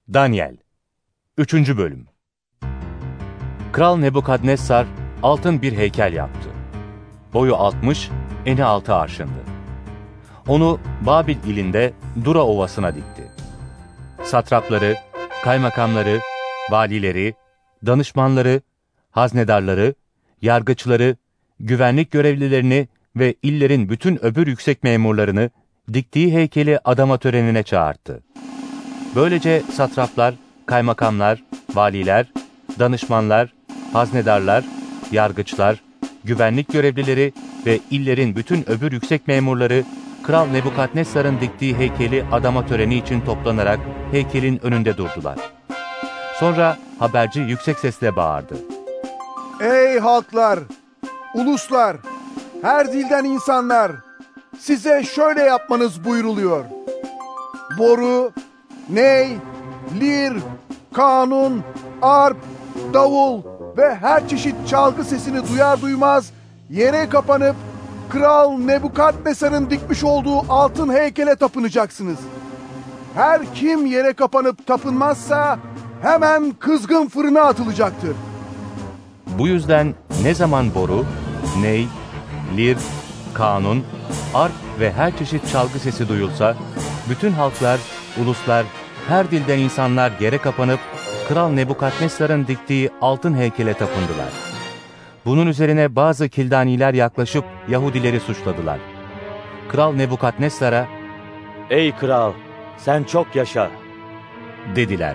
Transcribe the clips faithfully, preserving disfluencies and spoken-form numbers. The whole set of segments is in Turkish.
Daniel üçüncü Bölüm. Kral Nebukadnezar altın bir heykel yaptı. Boyu altmış, eni altı arşındı. Onu Babil ilinde Dura Ovası'na dikti. Satrapları, kaymakamları, valileri, danışmanları, haznedarları, yargıçları, güvenlik görevlilerini ve illerin bütün öbür yüksek memurlarını diktiği heykeli adama törenine çağırdı. Böylece satraplar, kaymakamlar, valiler, danışmanlar, haznedarlar, yargıçlar, güvenlik görevlileri ve illerin bütün öbür yüksek memurları Kral Nebukadnezar'ın diktiği heykeli adama töreni için toplanarak heykelin önünde durdular. Sonra haberci yüksek sesle bağırdı. Ey halklar, uluslar, her dilden insanlar, size şöyle yapmanız buyruluyor. Boru, ney, lir, kanun, arp, davul ve her çeşit çalgı sesini duyar duymaz yere kapanıp Kral Nebukadnezar'ın dikmiş olduğu altın heykele tapınacaksınız. Her kim yere kapanıp tapınmazsa hemen kızgın fırına atılacaktır. Bu yüzden ne zaman boru, ney, lir, kanun, arp ve her çeşit çalgı sesi duyulsa, bütün halklar, uluslar, her dilden insanlar yere kapanıp Kral Nebukadnezar'ın diktiği altın heykele tapındılar. Bunun üzerine bazı Kildaniler yaklaşıp Yahudileri suçladılar. Kral Nebukadnezar'a, "Ey kral, sen çok yaşa," dediler.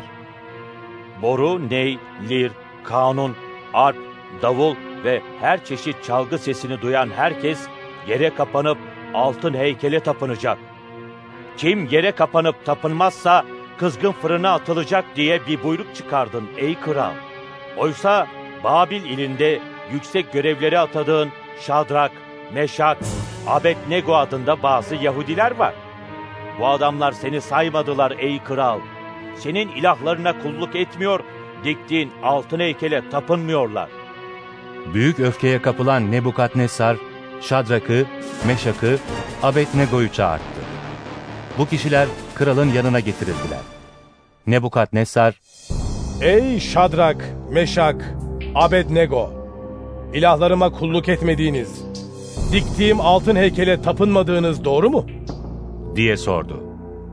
Boru, ney, lir, kanun, arp, davul ve her çeşit çalgı sesini duyan herkes yere kapanıp altın heykele tapınacak. Kim yere kapanıp tapınmazsa kızgın fırına atılacak diye bir buyruk çıkardın ey kral. Oysa Babil ilinde yüksek görevleri atadığın Şadrak, Meşak, Abednego adında bazı Yahudiler var. Bu adamlar seni saymadılar ey kral. Senin ilahlarına kulluk etmiyor, diktiğin altın heykele tapınmıyorlar. Büyük öfkeye kapılan Nebukadnezar, Şadrak'ı, Meşak'ı, Abednego'yu çağırdı. Bu kişiler kralın yanına getirildiler. Nebukadnezar, "Ey Şadrak, Meşak, Abednego! İlahlarıma kulluk etmediğiniz, diktiğim altın heykele tapınmadığınız doğru mu?" diye sordu.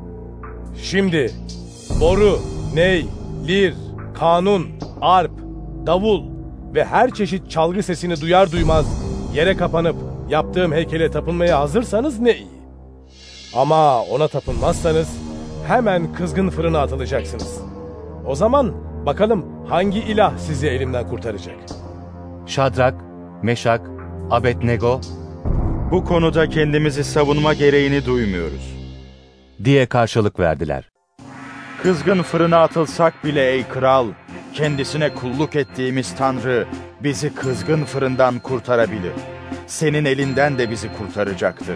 "Şimdi boru, ney, lir, kanun, arp, davul ve her çeşit çalgı sesini duyar duymaz yere kapanıp yaptığım heykele tapınmaya hazırsanız ne iyi. Ama ona tapınmazsanız hemen kızgın fırına atılacaksınız. O zaman bakalım hangi ilah sizi elimden kurtaracak?" Şadrak, Meşak, Abednego, "Bu konuda kendimizi savunma gereğini duymuyoruz," diye karşılık verdiler. "Kızgın fırına atılsak bile ey kral, kendisine kulluk ettiğimiz Tanrı bizi kızgın fırından kurtarabilir. Senin elinden de bizi kurtaracaktır.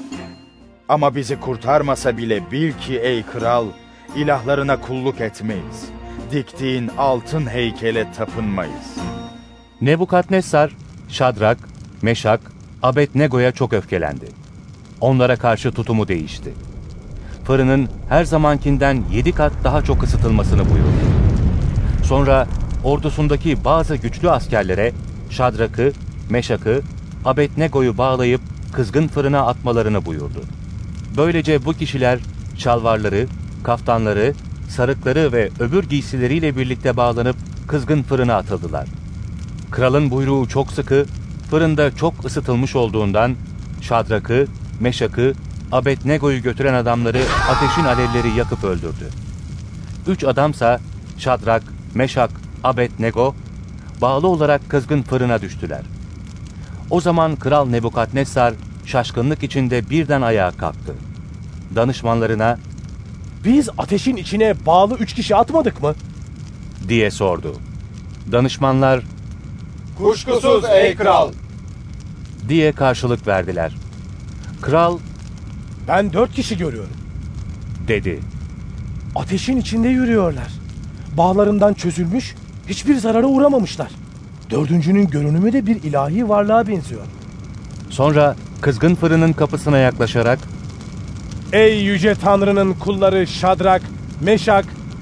Ama bizi kurtarmasa bile bil ki ey kral, ilahlarına kulluk etmeyiz. Diktiğin altın heykele tapınmayız." Nebukadnezar, Şadrak, Meşak, Abednego'ya çok öfkelendi. Onlara karşı tutumu değişti. Fırının her zamankinden yedi kat daha çok ısıtılmasını buyurdu. Sonra ordusundaki bazı güçlü askerlere Şadrak'ı, Meşak'ı, Abednego'yu bağlayıp kızgın fırına atmalarını buyurdu. Böylece bu kişiler şalvarları, kaftanları, sarıkları ve öbür giysileriyle birlikte bağlanıp kızgın fırına atıldılar. Kralın buyruğu çok sıkı, fırında çok ısıtılmış olduğundan Şadrak'ı, Meşak'ı, Abednego'yu götüren adamları ateşin alevleri yakıp öldürdü. Üç adamsa Şadrak, Meşak, Abednego bağlı olarak kızgın fırına düştüler. O zaman Kral Nebukadnezar şaşkınlık içinde birden ayağa kalktı. Danışmanlarına, "Biz ateşin içine bağlı üç kişi atmadık mı?" diye sordu. Danışmanlar, Kuşkusuz ey kral, diye karşılık verdiler. Kral, "Ben dört kişi görüyorum," dedi. "Ateşin içinde yürüyorlar. Bağlarından çözülmüş, hiçbir zarara uğramamışlar. Dördüncünün görünümü de bir ilahi varlığa benziyor." Sonra kızgın fırının kapısına yaklaşarak, "Ey yüce Tanrı'nın kulları Şadrak, Meşak,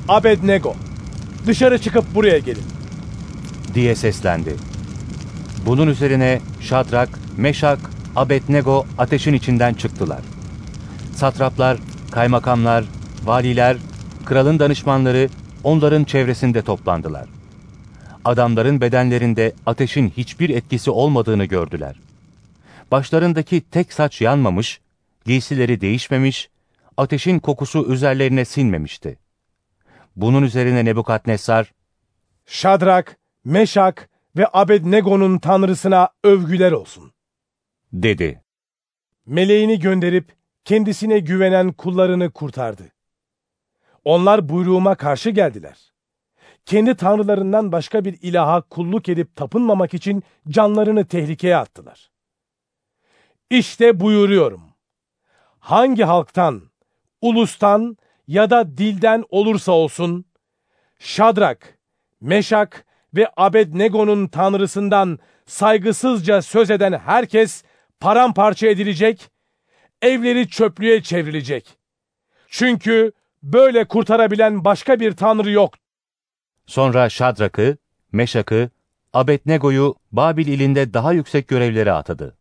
Abednego, dışarı çıkıp buraya gelin diye seslendi. Bunun üzerine Şadrak, Meşak, Abednego ateşin içinden çıktılar. Satraplar, kaymakamlar, valiler, kralın danışmanları onların çevresinde toplandılar. Adamların bedenlerinde ateşin hiçbir etkisi olmadığını gördüler. Başlarındaki tek saç yanmamış, giysileri değişmemiş, ateşin kokusu üzerlerine sinmemişti. Bunun üzerine Nebukadnezar, Şadrak, Meşak ve Abednego'nun tanrısına övgüler olsun dedi. Meleğini gönderip kendisine güvenen kullarını kurtardı. Onlar buyruğuma karşı geldiler. Kendi tanrılarından başka bir ilaha kulluk edip tapınmamak için canlarını tehlikeye attılar. İşte buyuruyorum. Hangi halktan, ulustan ya da dilden olursa olsun, Şadrak, Meşak ve Abednego'nun tanrısından saygısızca söz eden herkes paramparça edilecek, evleri çöplüğe çevrilecek. Çünkü böyle kurtarabilen başka bir tanrı yok. Sonra Şadrak'ı, Meşak'ı, Abednego'yu Babil ilinde daha yüksek görevlere atadı.